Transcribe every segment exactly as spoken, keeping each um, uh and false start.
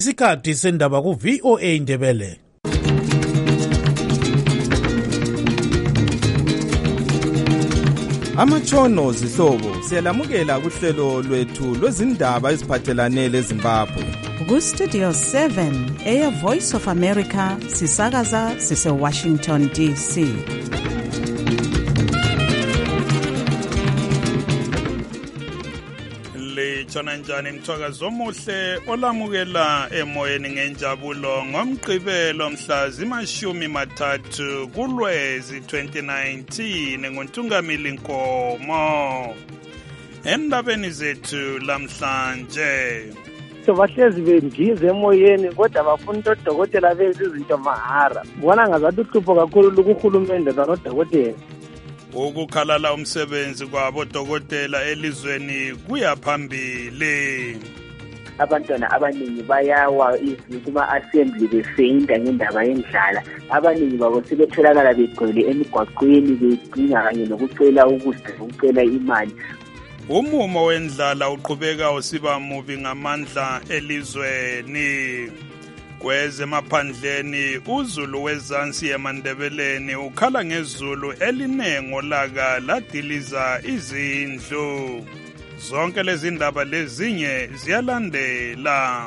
Isikhathi sendaba ku V O A Ndebele. Amatshono zihlobo siyalamukela kuhlelo lwethu lwezindaba eziphathelane leZimbabwe. Ku Studio seven, Air Voice of America, sisakaza sise Washington D C. Litshona njani mthwakazi omuhle olamukela emoyeni ngenjabulo ngomgqibelo mhla zimashumi mathathu kuLwezi twenty nineteen nguNtungamili Nkomo. Endabeni zethu lamhlanje so bahlezi bendize emoyeni kodwa bafuna odokotela benze izinto mahara. Bona ngazathi uhlupho kakhulu kuhulumende nodokotela. Ukukhalala umsebenzi kwabo dokotela elizweni kuyaphambili. Abantwana abaningi bayawa kuma assembly befeyinda ngendaba yendlala. Abaningi babo sebetholakala begcwele emigwaqweni bedinga kanye nokucela ukudla ukucela imali. Umumo wendlala uqhubeka usiba mubi ngamandla elizweni. Kweze maphandleni uZulu wezansi eMandebeleni ukhala ngezulu elinengo laka ladiliza izindlu. Zonke lezi ndaba lezinye ziyalandela.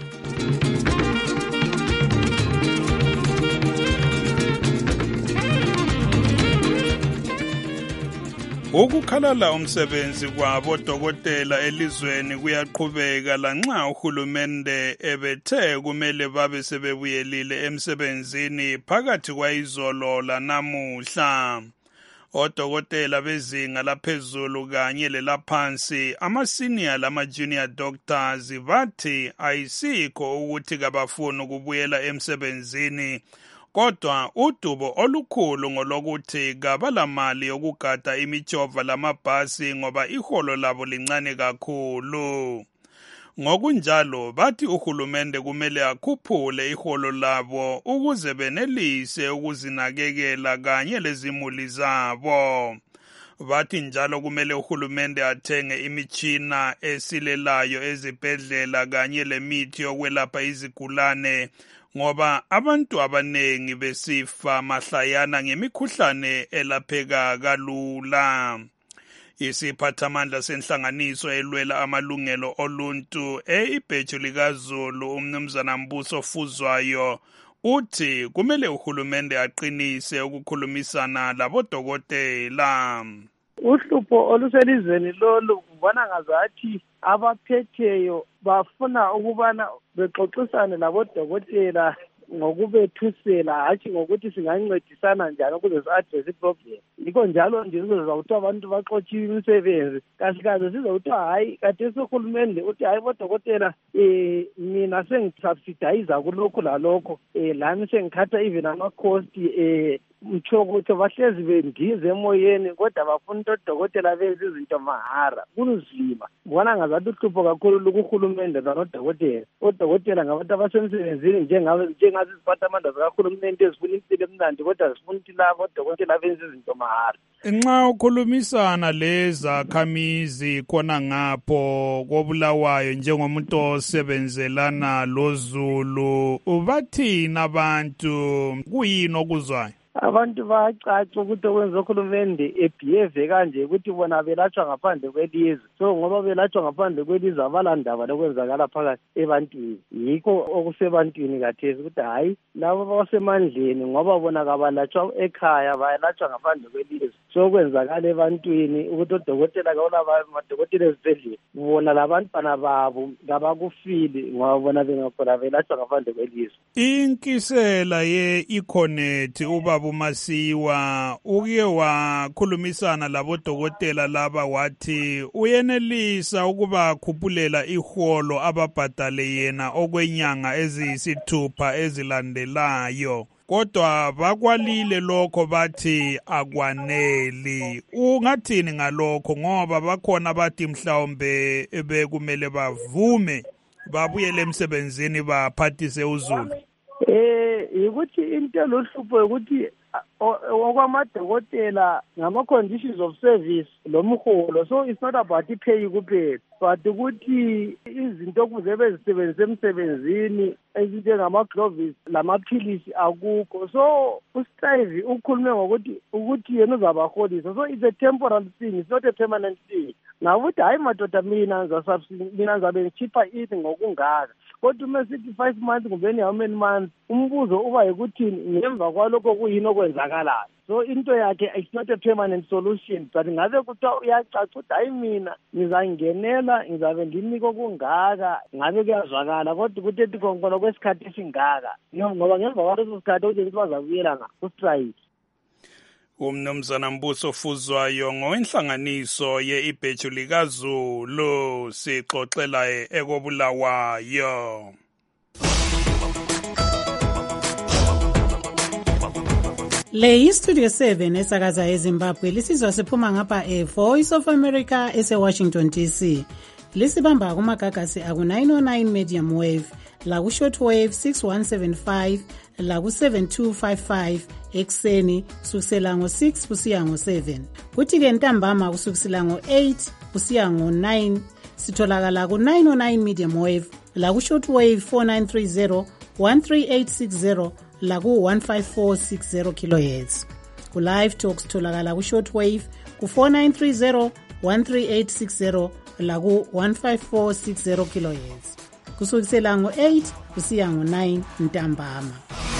Ukukhalala umsebenzi kwabo dokotela elizweni kuyaqhubeka lanxa uhulumende ebethe kumele babe sebebuyelile emsebenzini phakathi kwayizolo lanamuhla. Odokotela bezinga laphezulu kanye lelaphansi ama-senior lama-junior doctors bathi ayisikho ukuthi kabafuni ukubuyela emsebenzini. Kodwa udubo olukhulu ngolokuthi kabalamali yokugada imijova lamabhasi ngoba iholo labo lincane kakhulu. Ngokunjalo bathi uhulumende kumele akhuphule iholo labo ukuze benelise ukuzinakekela kanye lezimuli zabo. Bathi njalo kumele uhulumende athenge imitshina esilelayo ezibhedlela kanye lemithi yokwelapha izigulane. Ngoba abantu abanengi besifa mahlayana ngemikhuhlane elapheka kalula. Isiphathamandla senhlanganiso elwela amalungelo oluntu eibheju likaZulu umnumzana Mbuso Fuzwayo uthi kumele uhulumende aqinise ukukhulumisana labodokotela. Uhlupho oluselizweni lolu kubona ngazathi abaphetheyo bafuna ukubana bexoxisane labodokotela ngokubethusela hatshi ngokuthi singancedisana njani ukuze si-address iproblem. Yikho njalo nje sizozwa ukuthi abantu baxotshiwe imisebenzi kasikaze sizwe kuthiwa hayi khathesi uhulumende uthi hayi bodokotela um mina sengisubsidiza kulokhu lalokho um lami sengikhatha even ama-cost um mtsho ukuthi bahlezi bendize emoyeni kodwa bafuna odokotela benze izinto mahara. Kunzima. Bona ngazathi uhlupho kakhulu kuhulumende nodokotela. Odokotela ngabantu abasemsebenzini njengazi iziphathamandla zikahulumende ezifuna impilo emnandi kodwa zifuna ukuthi labo odokotela benze izinto mahara. Nxa ukhulumisana lezakhamizi khona ngapho koBulawayo njengomuntu osebenzelana loZulu ubathini abantu kuyini okuzwayo? Abantu bayacaca ukuthi okwenza uhulumende ebehave kanje ukuthi bona belatshwa ngaphandle kwelizwe. So ngoba belatshwa ngaphandle kwelizwe abalandaba lokwenzakala phakathi ebantwini. Yikho okusebantwini kathesi ukuthi hayi labo basemandleni ngoba bona kabalatshwa ekhaya bayalatshwa ngaphandle kwelizwe. So kwenzakala ebantwini ukuthi odokotela kaolaba amadokotela ezibhedlela bona labantwana babo ngabakufili ngoba bona bengakhona belatshwa ngaphandle kwelizwe. Inkisela ye-Econet uba uMasiwa uke wakhulumisana labodokotela laba wathi uyenelisa ukuba khuphulela iholo ababhadale yena okwenyanga eziyisithupha ezilandelayo. Kodwa bakwalile lokho bathi akwaneli. Ungathini ngalokho ngoba bakhona bathi mhlawumbe bekumele bavume babuyele emsebenzini baphathise uZulu? Eh ukuthi into lohlupho ukuthi okwamadokotela ngama-conditions of service lomholo. So it's not about i-pay kuphela, but ukuthi izinto okuze bezisebenzise emsebenzini ezinjengama-gloves lamaphilisi akukho. So uStrike ukhulume ngokuthi ukuthi yena uzabaholisa. So it's a temporal thing, it's not a permanent thing. Ngakuthi hayi madoda mina mina ngizabe ngichipha ini ngokungaka. Kodwa uma sithi five months kumbeni how many months, umbuzo uba yikuthi ngemva kwalokho kuyini okwenzakalayo. So into yakhe it's not a permanent solution, but ngabe kuthiwa uyacaca ukuthi hayi mina ngizangenela ngizabe nginike okungaka, ngabe kuyazwakala kodwa ukuthi ethi konkola kwesikhathi esingaka ngoba ngemva kwaleso sikhathi ukuthi bazabuyela ku-strike. Umnumzana Mbuso Fuzwayo ngowenhlanganiso ye-Ibheju likaZulu sixoxela ekobulawayo. Le yi-Studio seven esakaza eZimbabwe lisizwa siphuma ngapha e-Voice of America ese-Washington D C. Lisibamba kumagagasi aku-nine oh nine medium wave, la ku-short wave six one seven five, la ku-seven two five five ekseni kusukisela ngo-six kusiya ngo-seven. Kuthi-ke ntambama kusukisela ngo-eight kusiya ngo-nine sitholakala ku-nine oh nine medium wave, la ku-short wave four nine three zero, one three eight six zero, la ku-one five four six zero kilohertz. Ku-live talk sitholakala ku-short wave ku-four nine three zero, one three eight six zero, la ku-one five four six zero kilohertz. Kusukisela ngo-eight kusiya ngo-nine ntambama.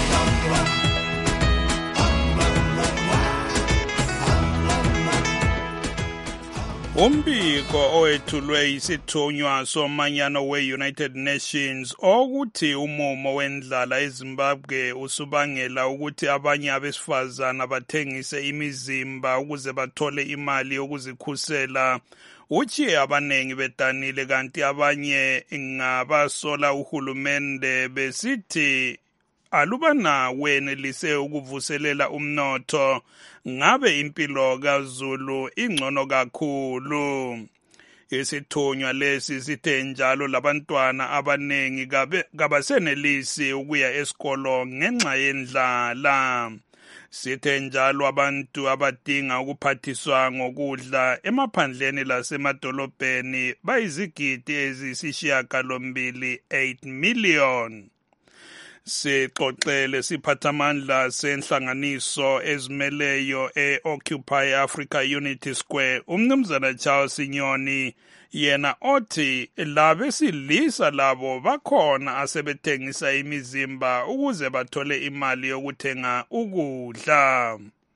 Umbiko owethulwe isithunywa somanyano we-United Nations okuthi umumo wendlala eZimbabwe usubangela ukuthi abanye abesifazana bathengise imizimba ukuze bathole imali yokuzikhusela. Uthi abanengi bedanile kanti abanye ngabasola uhulumende besithi alubana wenelise ukuvuselela umnotho ngabe impilo kaZulu ingcono kakhulu. Isithunywa lesi sithe njalo labantwana abanengi kabasenelisi ukuya esikolo ngenxa yendlala. Sithe njalo abantu abadinga ukuphathiswa ngokudla emaphandleni lasemadolobheni bayizigidi ezisishiyagalombili eight million. Sixoxele siphathamandla senhlanganiso ezimeleyo e-Occupy Africa Unity Square umnumzana Charles Sinyoni, yena othi labesilisa labo bakhona asebethengisa imizimba ukuze bathole imali yokuthenga ukudla.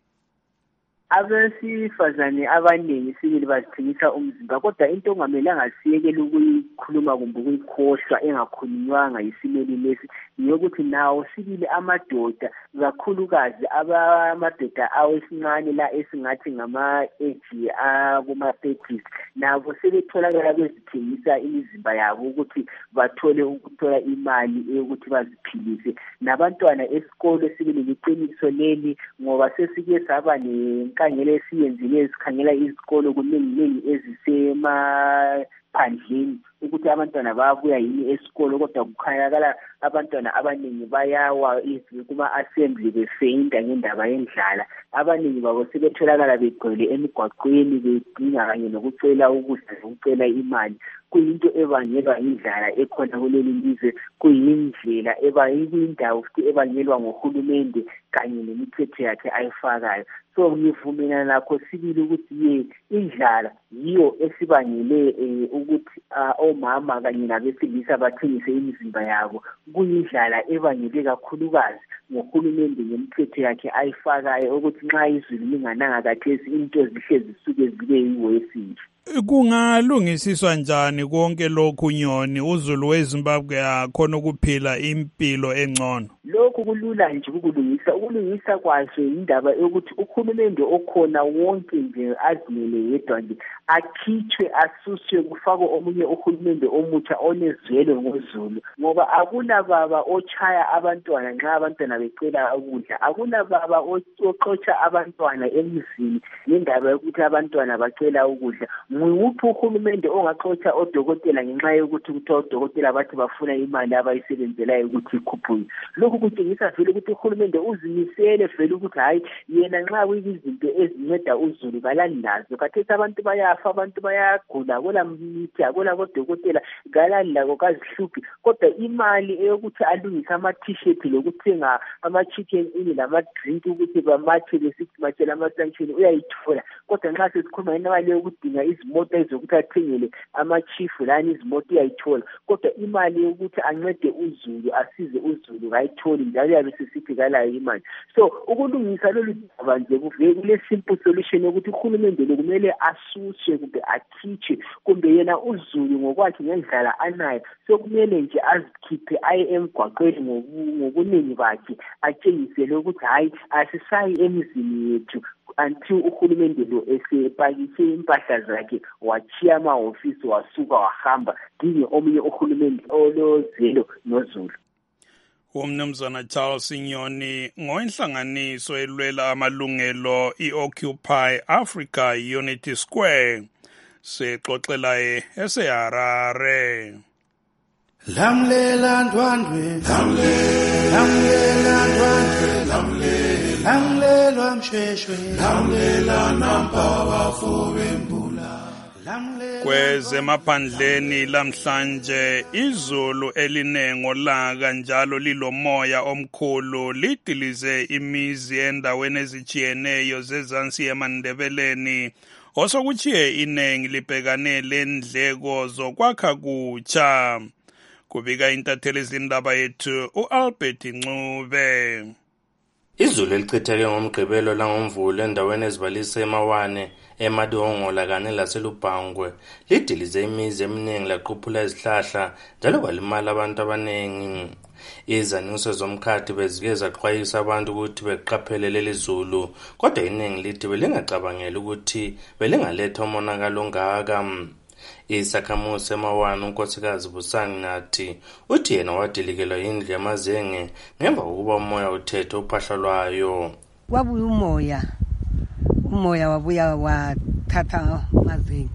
Abesifazane abaningi sibili bazithengisa umzimba, kodwa into ongamelanga siyekele ukuyikhuluma kumbe ukuyikhohlwa engakhulunywanga yisimeli lesi yokuthi nawo sibili amadoda kakhulukazi amadoda awesincane la esingathi ngama-age akuma-thirties nabo sebetholakala bezithengisa imizimba yabo ukuthi bathole ukuthola imali yokuthi baziphilise. Nabantwana esikolo sibili liqiniso leli ngoba sesike saba nenkangelo esiyenzile esikhangela izikolo kuningi ezisemaphandleni ukuthi abantwana bayabuya yini esikolo, kodwa kukhanyakala abantwana abaningi bayawa kuma-assembly befeyinda ngendaba yendlala. Abaningi babo sebetholakala begcwele emigwaqweni bedinga kanye nokucela ukudla nokucela imali. Kuyinto ebangelwa indlala ekhona kuleli lizwe, kuyindlela ebayindawo futhi ebangelwa ngohulumende kanye nemithetho yakhe ayifakayo. So ngivumela nakho sibili ukuthi ye indlala yiyo esibangele ukuthi omama kanye nabesilisa bathengise imizimba yabo. Kuyindlala ebangele kakhulukazi ngohulumende ngemithetho yakhe ayifakayo ukuthi nxa izulu lingananga kathesi into zihle zisuke zibe yiwesile. Kungalungisiswa njani konke lokhu Nyoni uZulu weZimbabwe akhona ukuphila impilo engcono? Lokhu kulula nje ukulungisa. Ukulungisa kwaso indaba yokuthi uhulumende okhona wonke nje azimele yedwa nje akhithwe asuswe kufakwe omunye uhulumende omutsha onezwelo ngoZulu, ngoba akuna baba ochaya abantwana nxa abantwana abantwana becela ukudla. Akuna baba oxoxa abantwana emizini ngendaba yokuthi abantwana bacela ukudla. Nguphi uhulumende ongaxoxa odokotela ngenxa yokuthi kuthiwa odokotela bathi bafuna imali abayisebenzelayo ukuthi ikhuphuke? Lokhu kutshengisa vele ukuthi uhulumende uzimisele vele ukuthi hayi yena nxa kuyizinto ezinceda uzulu kalani nazo. Khathesi abantu bayafa, abantu bayagula, kola mithi, kola kodokotela kalani lako kazihluphi. Kodwa imali eyokuthi alungise ama-t-shirt lokuthenga ama-chicken ini lama-drink ukuthi bamatshe besithi matshela ama-sanction uyayithola. Kodwa nxa sesikhuluma imali yokudinga izimoto ezokuthi athengele ama-chief lani izimoto uyayithola. Kodwa imali yokuthi ancede uzulu, asize uzulu kayitholi, njalo yabe sisithi kalayo imali. So ukulungisa lolu daba nje kuvele simple solution yokuthi uhulumende lokumele asushe kumbe akhitshe kumbe yena uzulu ngokwakhe ngendlela anayo sokumele nje azikhiphe aye emgwaqweni ngobuningi bakhe atshengisele ukuthi hayi asisayi emizini yethu until uhulumende lo esepakishe impahla zakhe wachiya amahofisi wasuka wahamba dinge omunye uhulumende olozelo nozulu. Umnumzana Charles Sinyoni ngoinhlanganiso elwela amalungelo i-Occupy Africa Unity Square sexoxelaye eseHarare. Lamlela ndwandwe lamlela ndwandwe lamlela msheshwe lamlela nampa bafube mbula. Kwezemaphandleni lamhlanje izulu elinengo laka njalo lilomoya omkhulu lidilize imizi endaweni ezijiyeneyo zezansi eMandebeleni osokuchiye inengi libhekane lendleko zokwakha kutsha. Kubika intatheli zindaba yethu uAlbert Ncube. Izulu elichitheke ngomgqibelo langomvulo endaweni ezibalise emawane emadongola kanye laselubhangwe lidilize imizi eminingi laqhuphula izihlahla njalo kwalimala abantu abaningi. Izanxiso zomkhathi bezike zaxwayisa abantu ukuthi beqaphele leli zulu, kodwa iningi lithi belingacabangela ukuthi belingaletha umonakalo ongaka. Isakhamuzi emawane unkosikazi Busangi nathi uthi yena wadilikelwa yindlu yamazenge ngemva kokuba umoya uthethe uphahla lwayo. Wabuya umoya umoya wabuya wathatha amazenge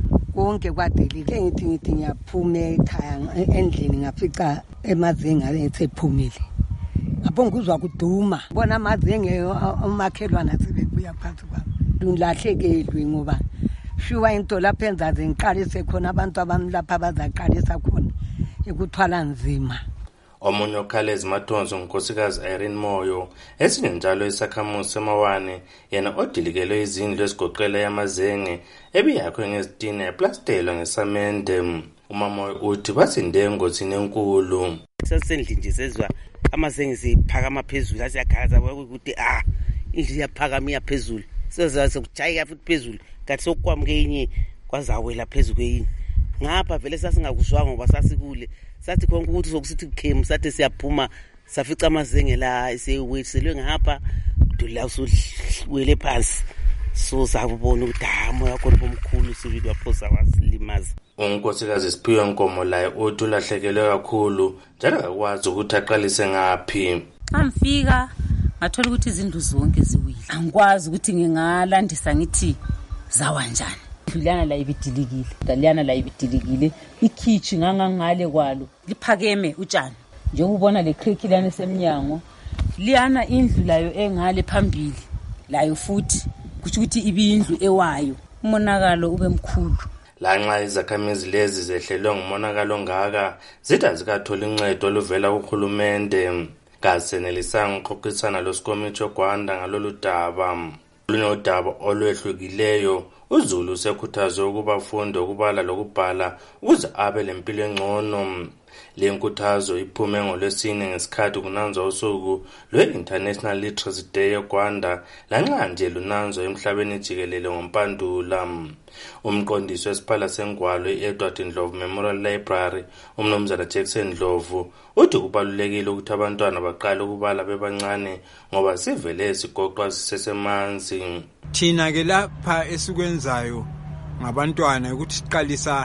konke kwadelile. Ngithi ngithi ngiyaphuma ekhaya endlini ngafica emazenge ayethephumile. Ngapho ngizwa kuduma bona amazenge umakhelwana sebebuya phansi kwami. Ngilahlekelwe ngoba shuwa into lapha enzaze ngiqalise khona abantu abamlapha bazaqalisa khona ekuthwala nzima. Omunye okhalezi Matonzo unkosikazi Irene Moyo esinye njalo isakhamuzi semawane yena odilikelwe izindlu ezigoqela yamazenge ebiyakho ngezitina eplastelo ngesamende. Umama uthi basinde engozini enkulu. Sasendlini nje sezwa amazenge siphakama phezulu asiyakhaza ukuthi ah indlu iyaphakama iyaphezulu sezaze kujayika futhi phezulu kathi sokwamkenye kwazawela phezulu kweyini. Ngapha vele sasingakuzwanga ngoba sasikule sathi konke ukuthi sokusithi kukhemu sathi siyaphuma safica amazenge la esewethelwe ngapha dula usuwele phansi so sabona ukuthi hamo yakho bomkhulu sibili waphosa wasilimaza. Unkosikazi Siphiwe Nkomo laye uthi ulahlekelwe kakhulu njalo akwazi ukuthi aqalise ngaphi. Amfika ngathola ukuthi izindlu zonke ziwile. Angikwazi ukuthi ngingalandisa ngithi zawa njani. Liyana la ibidilikile, daliyana la ibidilikile, ikhichi ngangangale kwalo liphakeme utshani. Njengobona le creek lana semnyango, liyana indlu layo engale phambili, layo futhi kuthi ukuthi ibindlu ewayo. Umonakalo ube mkhulu. Lanxa izakhamizi lezi zehlelwe ngumonakalo ngaka, zitha zikathola uncedo oluvela kuhulumende. Kasenelisanga ukuxoxisana losikomiti ogwanda ngalolu daba. Lunodaba olwehlukileyo. Uzulu usekhuthaze ukuba afunde ukubala lokubhala ukuze abe lempilo engcono. Le nkuthazo iphume ngolwesine ngesikhathi kunanzwa usuku lwe-International Literacy Day eGwanda lanxa nje lunanzwa emhlabeni jikelele ngoMpandula. Umqondisi wesiphala sengwalo i-Edward Ndlovu Memorial Library umnumzana Jackson Ndlovu uthi kubalulekile ukuthi abantwana baqale ukubala bebancane ngoba sivele sigoqwa sisesemanzi. Thina ke lapha esikwenzayo ngabantwana ukuthi siqalisa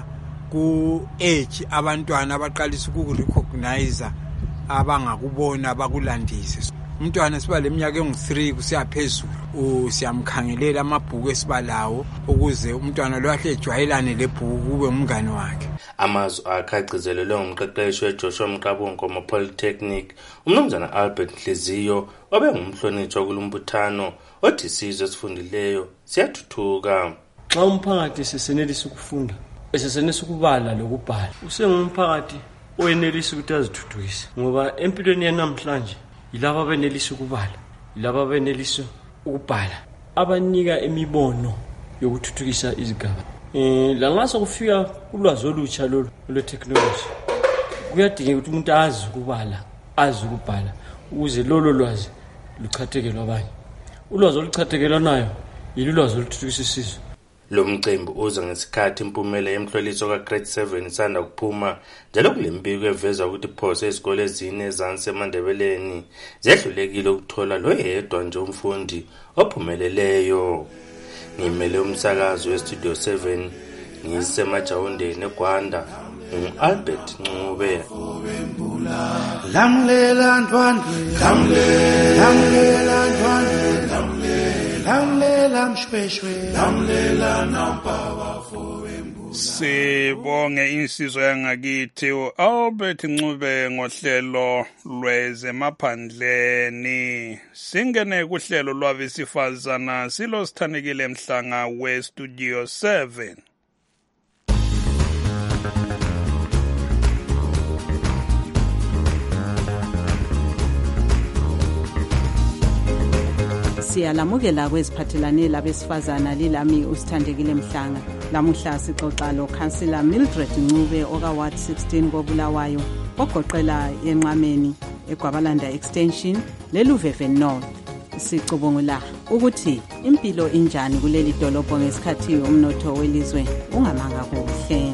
ku age abantwana abaqalisa ukurecognize abangakubona bakulandise. umntwana siba leminyaka engu-three kusiya phezulu siyamkhangelela amabhuku esibalawo ukuze umntwana lo ahle ejwayelane lebhuku kube umngane wakhe. Amazwi akhe agcizelelwe ngumqeqeshi weJoshua Mqabungo Polytechnic umnumzana Albert Nhliziyo obe ngumhlonitshwa kulumbuthano othi isizwe esifundileyo siyathuthuka. Xa umphakathi sesenelisa ukufunda esesenelisa ukubala lokubhala usengumphakathi oyenelisa ukuthi azithuthukise ngoba empilweni yanamhlanje yilabo abenelisa ukubala yilabo abenelisa ukubhala abanika imibono yokuthuthukisa izigaba. Eh la ngaso kufika ulwazi olutsha lolu le technology kuyadingeka ukuthi umuntu azi ukubala azi ukubhala ukuze lolo lwazi luchathekelwe abanye. Ulwazi oluchathekelwa nayo yilulwazi oluthuthukisa isizwe. Lo mcimbi uza ngesikhathi impumela yemhloliso ka-grade seven isanda kuphuma njalo kule mbiko eveza ukuthi phose izikole ezine ezansi eMandebeleni zehlulekile ukuthola lo yedwa nje umfundi ophumeleleyo. Ngimele umsakazo weStudio seven ngisemajawundeni eGwanda ngu-Albert Ncube. Lamlela ntwandwe lamlela ntwandwe lamlela mshweshwe lamlela nampaba fowembula. Sibonge insizwa yangakithi uAlbert Ncube ngohlelo lwezemaphandleni. Singene kuhlelo lwabesifazana silo Sithandekile Mhlanga weStudio seven. Siyalamukela kweziphathelane labesifazana lilami uSithandekile Mhlanga. Lamuhla sixoxa lo Councillor Mildred Ncube oka Ward sixteen koBulawayo ogoqela yenqameni eGwabalanda Extension leLuveve North. Sicubungula ukuthi impilo injani kuleli dolobho ngesikhathi umnotho welizwe ungamanga kuhle.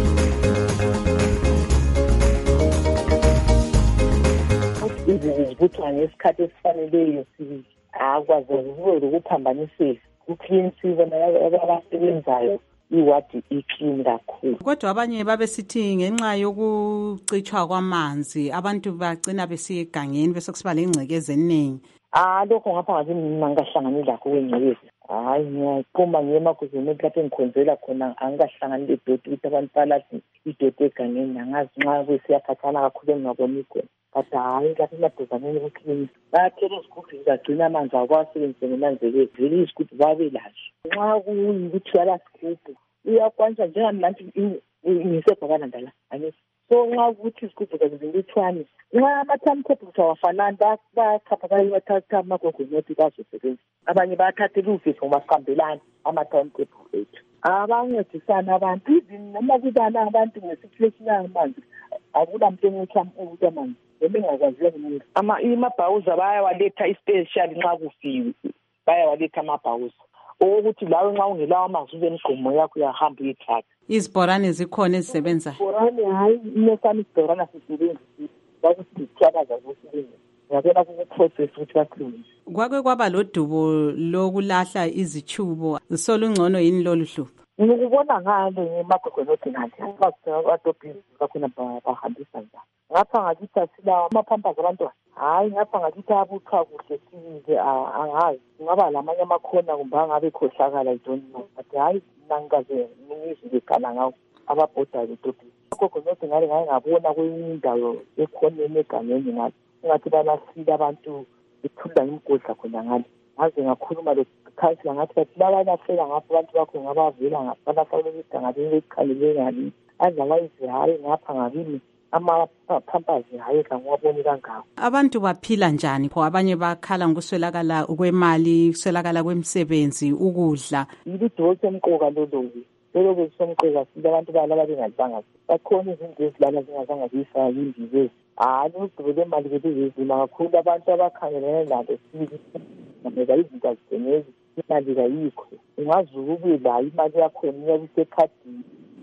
Izibuthwa ngesikhathi esifaneleyo sibili akwazi ukuphambanisela uklinisiwe abasebenzayo iwadi iclean kakhulu. Kodwa abanye babesithi ngenxa yokucitshwa kwamanzi abantu bagcina besiya egangeni bese kusiba lengcekeza eningi. Ah lokho ngapha ngathi mina ngahlanganile lakho kwengcekeza. Hayi ngiyaqoma ngemakuzini lapho engikhonzela khona angikahlangani ledoti ukuthi abantu balathi idoti egangeni angazi nxa kwesiyakhathana kakhulu engaboni khona. But hayi lapho emadozaneni kuclean bayathela izigubhu zagcina amanzi akwasebenzise ngemanzeke vele izigubhu babe lazo. Nxa kuyikuthi yalasigubhu uyakwanisa njengamanje ngisebhakalanda la angithi so nxa ukuthi izigubhu zazinlithwane nxa ama-timetable awafanani bayachapha bayathatha amagogonothi bazosebenza abanye bayathathela uvisi ngoba sihambelani ama-timetable ethu abancedisana abantu even noma kubana abantu ngesituation yamanzi akula muntu engithi ukuthi amanzi ebengakwaziyo umuntu amabhawuza bayawaletha ispecial nxa kufiwe bayawaletha amabhawuza ukuthi lawe nxa ungelawo amanzi ube emgomo yakho uyahamba uyithatha. Izibhorane zikhona ezisebenza? Izibhorane hayi inesami isibhorane sisebenza bakuthi sithakaza zosebenza ngiyabona kuprocess ukuthi bakhulume. Kwake kwaba lodubo lokulahla izichubo solungcono yini lolu hlupho? Ngikubona ngale ngemagogonothi ngathi abadobhi bakhona bahambisa njani ngapha ngakithi asilawo amaphampazi abantwana hayi ngapha ngakithi abuthwa kuhle sibile angazi ngaba lamanye amakhona kumbe angabe khohlakala idonino but hayi nangaze ngizwe bekhala ngawo ababhoda ledobhi agogonothi ngale ngaye ngabona kwenye indawo ekhoneni egangeni ngathi ngathi balasile abantu bethula imgodla khona ngale ngaze ngakhuluma lo councillor ngathi bathi labalahlela ngapha abantu bakho ngabavela ngapha basalokida ngabe bekhalele ngani otherwise hayi ngapha ngakini amaphampazi hayi kangwaboni kangako. Abantu baphila njani pho abanye bakhala ngokuswelakala kwemali kuswelakala kwemisebenzi ukudla yilido semqoka loloke lolo kwesomqoka sile abantu balala bengadlanga bakhona izinto ezilala zingazange zifaka indizezi hayi udubo lemali belizezima kakhulu abantu abakhangelene lalo sibili ngoba izinto azithengezi imali kayikho ungazuka ube la imali yakhona iyabisekhadini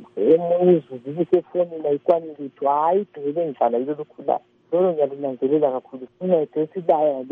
emuzi zibisefonini ayikwanile ukuthi hayi dubele ngihlala yilolu khula lolo ngiyalunanzelela kakhulu uncede esibaya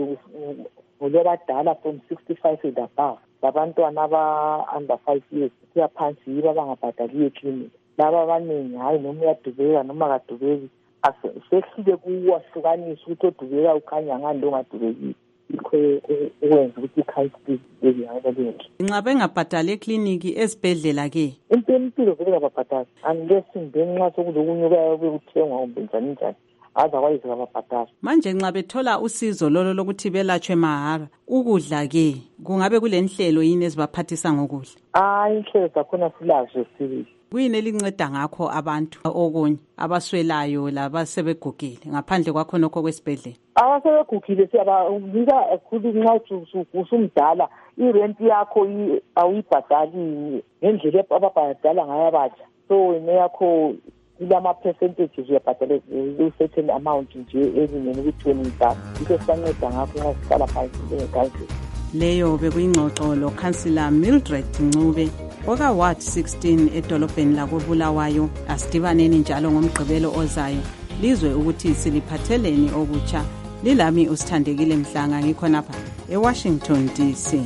ngolwabadala from sixty-five and above labantwana aba-under five years kuyaphansi yibo abangabhadaliyo eklinika laba abaningi hayi noma uyadubeka noma kadubeki sehlile kuwahlukanisa ukuthi odubeka ukhanya ngani longadubekile. Ikho ukwenza ukuthi ikhayisi leziyanele. Nxa bengabhadali ekliniki esibhedlela ke. Impilo vele kababhadali. Unless ngenxa sokuzokunyuka bekuthengwa kumbe njani njani. Otherwise kababhadali. Manje nxa bethola usizo lolo lokuthi belatshwe mahara, ukudla ke kungabe kulenhlelo yini ezibaphathisa ngokudla? Ah, inhlelo zakhona silazo sibili. Kuyini elinceda ngakho abantu okunye abaswelayo labasebegugile ngaphandle kwakho nokho kwesibhedlela? Abasebegugile siyababika kakhulu nxa usumdala irent yakho awuyibhadali ngendlela ababhadala ngayo abatsha. So wena yakho ilama percentages uyabhadala certain amount nje elingene ukuthi wena ngidala. Into esibanceda ngakho nxa sihlala phansi njengekansi. Leyo bekuyingxoxo lo Councillor Mildred Ncube oka Ward sixteen edolobheni lakoBulawayo. Asidibaneni njalo ngomgqibelo ozayo lizwe ukuthi siliphatheleni okutsha. Lilami usithandekile Mhlanga ngikhonapha eWashington D C.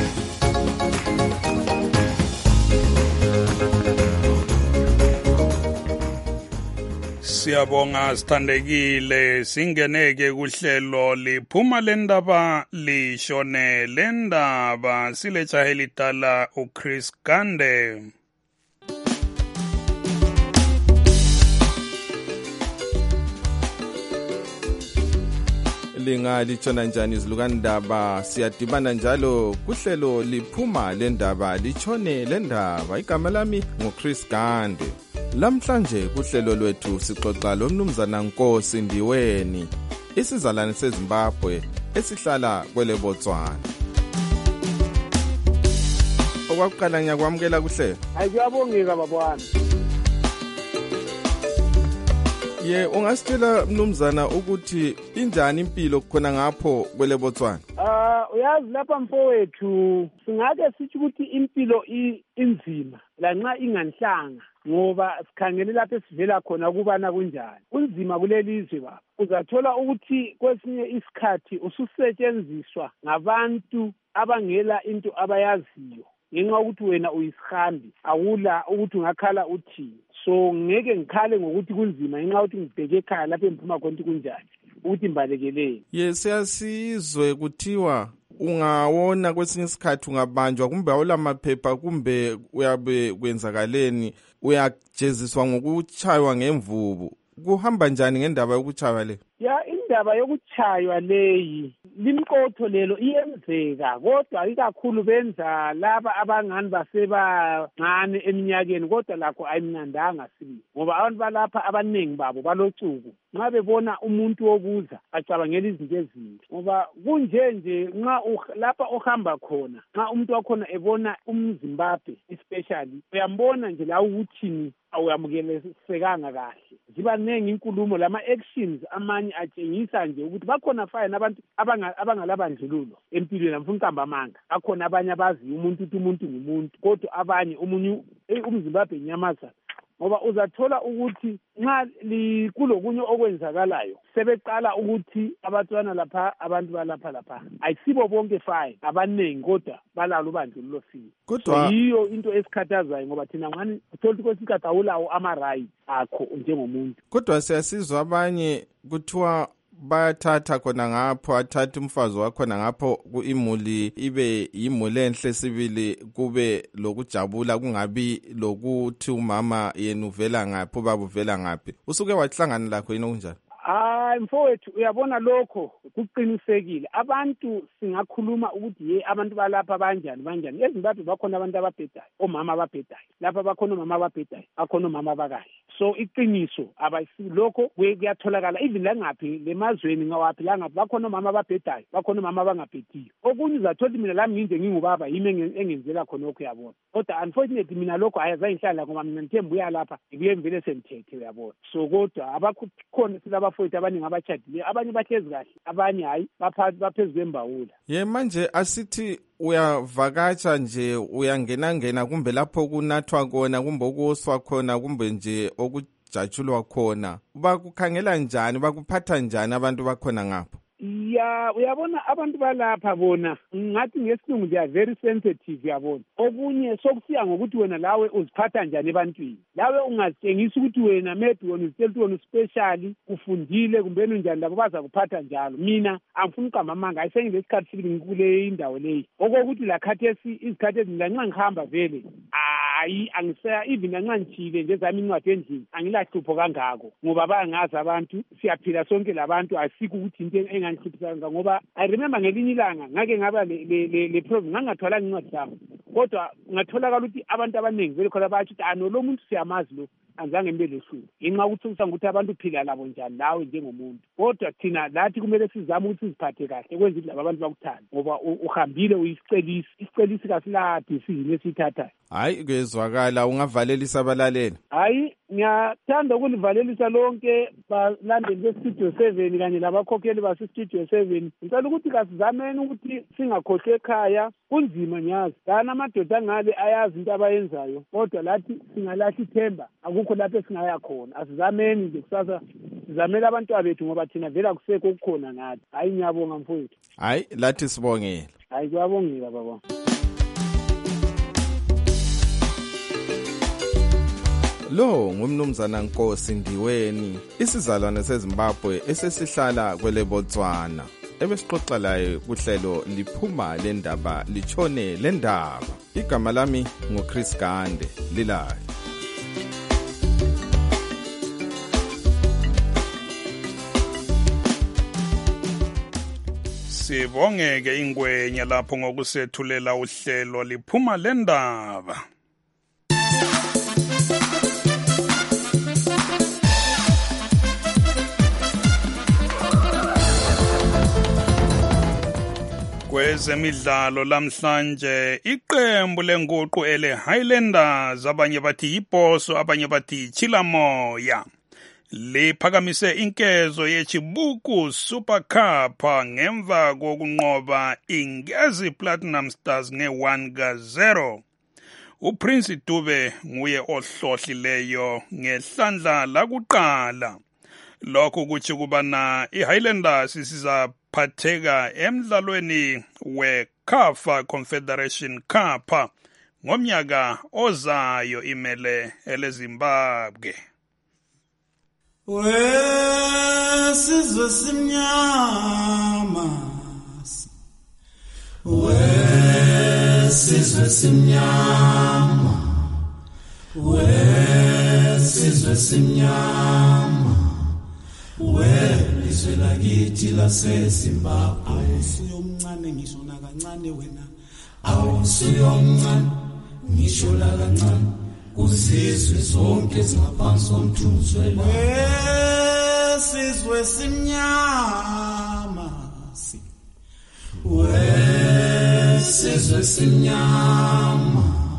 Siyabonga sithandekile singeneke kuhlelo liphuma lendaba lishone lendaba silejahe lidala uChris Gande. Linga litshona njani izilukandaba siyadibana njalo kuhlelo liphuma lendaba litshone lendaba. Igama lami nguChris Gande. Lamhlanje kuhlelo lwethu sixoxa lomnumzana Nkosi Ndiweni, isizalwane seZimbabwe esihlala kwele Botswana. Okwakuqala ngiyakwamukela kuhlelo. Ayiyabongeka babana. Ye ungasitshela mnumzana ukuthi injani impilo khona ngapho kwele Botswana? Ah uyazi lapha mfowethu singake sithi ukuthi impilo inzima lanxa inganhlanga ngoba sikhangele lapha esivela khona kubana kunjani. Kunzima kulelizwe baba. Uzathola ukuthi kwesinye isikhathi ususetshenziswa ngabantu abangela into abayaziyo. Ngenxa ukuthi wena uyisihambi awula ukuthi ungakhala uthini. So ngeke ngikhale ngokuthi kunzima ngenxa ukuthi ngibheke ekhaya lapha emphuma konke kunjani ukuthi imbalekeleni. Yes siyasizwe kuthiwa ungawona kwesinye isikhathi ungabanjwa kumbe awulamaphepha kumbe uyabe kwenzakaleni uyajeziswa ngokuchaywa ngemvubu. Kuhamba njani ngendaba yokuchaywa le? Ya indaba yokuchaywa leyi limqotho lelo iyenzeka kodwa ikakhulu benza laba abangani basebancane eminyakeni kodwa lakho ayimnandanga sibi ngoba abantu balapha abanengi babo balocuku nxa bebona umuntu wobuza acabangela izinto ezinhle ngoba kunje nje nxa lapha ohamba khona nxa umuntu wakhona ebona umZimbabwe especially uyambona nje la ukuthini awuyamukelesekanga kahle. Ziba nengi inkulumo lama actions amanye atshengisa nje ukuthi bakhona fine abantu abangalabandlululo empilweni namfunkamba amanga. Akhona abanye abazi umuntu ukuthi umuntu ngumuntu kodwa abanye umunye umZimbabwe nyamaza. Ngoba uzathola ukuthi nxa kulokunye okwenzakalayo sebeqala ukuthi abatswana lapha abantu balapha lapha ayisibo bonke fine abanengi kodwa balalo bandlululo fini. Kodwa yiyo into esikhathazayo ngoba thina ngani uthola ukuthi kwesikhathi awulawo ama-rights akho njengomuntu. Kodwa siyasizwa abanye kuthiwa bayathatha khona ngapho athatha umfazi wakhona ngapho kuimuli ibe imuli enhle sibili kube lokujabula kungabi lokuthi umama yena uvela ngaphi ubaba uvela ngaphi. Usuke wahlangana lakho yini okunjani? Hayi mfowethu uyabona lokho kuqinisekile abantu singakhuluma ukuthi ye abantu balapha banjani banjani. EZimbabwe bakhona abantu ababhedayo omama ababhedayo lapha bakhona omama ababhedayo akhona omama abakahle. So iqiniso abayisilokho kuyatholakala even la ngaphi lemazweni ngawaphi la ngaphi bakhona omama ababhedayo bakhona omama abangabhediyo. Okunye uzathola mina lami nginje ngingubaba yimi engenzela khona lokho uyabona. Kodwa unfortunately mina lokho ayazangihlala ngoba mina ngithe mbuya lapha ngibuye ngivele semthethe uyabona. So kodwa abakhona silaba futhi abaningi abachadile abanye bahlezi kahle abanye hayi baphathi baphezulu kwembawula. Ye manje asithi uyavakatsha nje uyangena ngena kumbe lapho kunathwa khona kumbe ukuswa khona kumbe nje okujatshulwa khona bakukhangela njani bakuphatha njani abantu bakhona ngapho? ya uyabona abantu balapha bona ngathi ngesilungu they are very sensitive yabona. Okunye sokusiya ngokuthi wena lawe uziphatha njani ebantwini. Lawe ungazitshengisa ukuthi wena maybe wena uzitshela ukuthi wena specially ufundile kumbe njani labo baza kuphatha njalo. Mina angifuni uqamamanga ayisengilesikhathi sibili kule indawo leyi. Okokuthi la khathesi izikhathi ezinganxa ngihamba vele hayi angiseya even nanxa ngithile nje zami incwadi endlini angilahlupho kangako ngoba bayangazi abantu siyaphila sonke labantu asikho ukuthi into engangihluphisanga ngoba I remember ngelinye ilanga ngake ngaba le le le problem ngangathwala incwadi zami kodwa ngatholakala ukuthi abantu abaningi vele khona bathi ukuthi ano lo muntu siyamazi lo anzange mbe lehlupho inxa ukuthi ukuthi abantu uphila labo njani lawe njengomuntu kodwa thina lathi kumele sizame ukuthi siziphathe kahle kwenza ukuthi laba abantu bakuthanda ngoba uhambile uyisicelisi isicelisi kasilaphi siyini esithathayo. Hayi kezwakala ungavalelisa abalaleli. Hayi ngiyathanda ukulivalelisa lonke balandeli be-Studio seven kanye labakhokheli base-Studio seven. Ngicela ukuthi kasizameni ukuthi singakhohlwa ekhaya kunzima nyazi. Kana amadoda ngale ayazi into abayenzayo kodwa lathi singalahla ithemba akukho lapho singaya khona. Asizameni nje kusasa sizamela abantu abethu ngoba thina vela kusekho ukukhona nathi. Hayi ngiyabonga mfowethu. Hayi lathi sibongela. Hayi kuyabongela baba. Lo ngumnumzana Nkosi Ndiweni isizalwane seZimbabwe esesihlala kwele Botswana ebesixoxa laye kuhlelo liphuma lendaba lichone lendaba. Igama lami nguChris Gande lilayo. Sibongeke ingwenya lapho ngokusethulela uhlelo liphuma lendaba. Kwezemidlalo lamhlanje iqembu lenguqu ele Highlanders abanye bathi yiBhoso abanye bathi Chilamoya liphakamise inkezo yeChibuku Super Cup ngemva kokunqoba Ingezi Platinum Stars nge one ka zero. uPrince Dube nguye ohlohlileyo ngehlandla lakuqala. Lokho kuthi kubana iHighlanders sizaphatheka emdlalweni weCAF Confederation Cup ngomnyaka ozayo imele eleZimbabwe. Wesizwe simnyama Wesizwe simnyama Wesizwe simnyama Welizwe lakithi laseZimbabwe awusuyomncane ngisho nakancane wena awusuyomncane ngisho nakancane kuzizwe zonke zingaphansi komthunzela wesizwe simnyama si wesizwe simnyama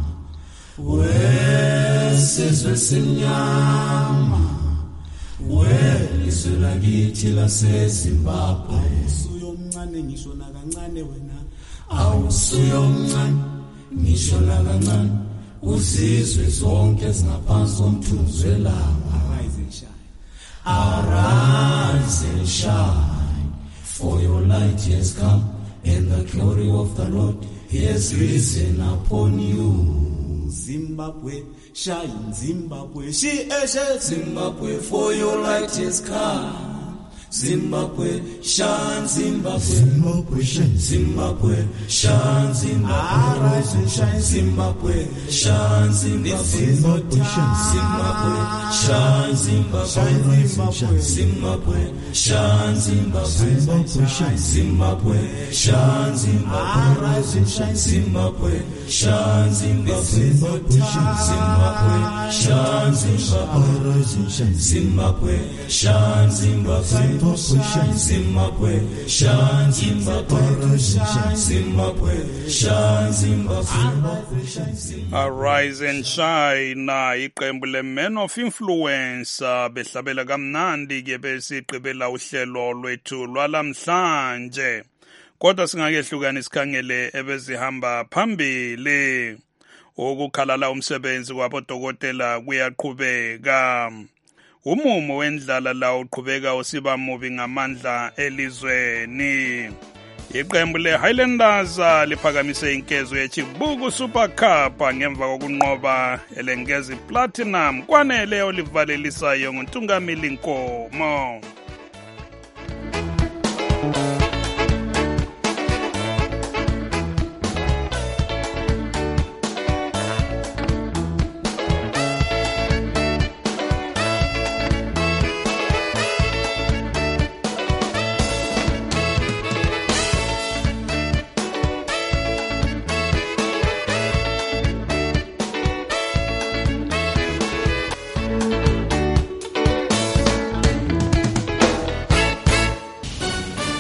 wesizwe simnyama welizwe lakithi laseZimbabwe awusuyomncane ngisho nakancane wena awusuyomncane ngisho nakancane uzizwe zonke zingaphansi komthunzwelanga. Arise and shine, arise and shine, for your light has come and the glory of the Lord has risen upon you. Zimbabwe, shine, Zimbabwe, she ashes, Zimbabwe, for your light has come. Zimbabwe, shine, Zimbabwe, Zimbabwe, shine, Zimbabwe, shine, Zimbabwe, arise and shine, Zimbabwe, shine, Zimbabwe, Zimbabwe, shine, Zimbabwe, Zimbabwe, shine, Zimbabwe, Zimbabwe, shine, Zimbabwe, arise and shine, Zimbabwe, shine, Zimbabwe, Zimbabwe, shine, Zimbabwe, arise and shine, Zimbabwe, shine, Zimbabwe. Zimbabwe, shine, Zimbabwe, shine, Zimbabwe, shine, Zimbabwe. Arise and shine na iqembu le Men of Influence behlabela kamnandi ke besigqibela uhlelo lwethu lwalamhlanje. Kodwa singakehlukana isikhangele ebezihamba phambili. Ukukhalala umsebenzi kwabodokotela kuyaqhubeka. umumo wendlala lawo uqhubeka usiba mubi ngamandla elizweni. Iqembu le-Highlanders liphakamise inkezo yeChibuku Super Cup ngemva kokunqoba elengezi Platinum kwanele olivalelisayo nguNtungamili Nkomo.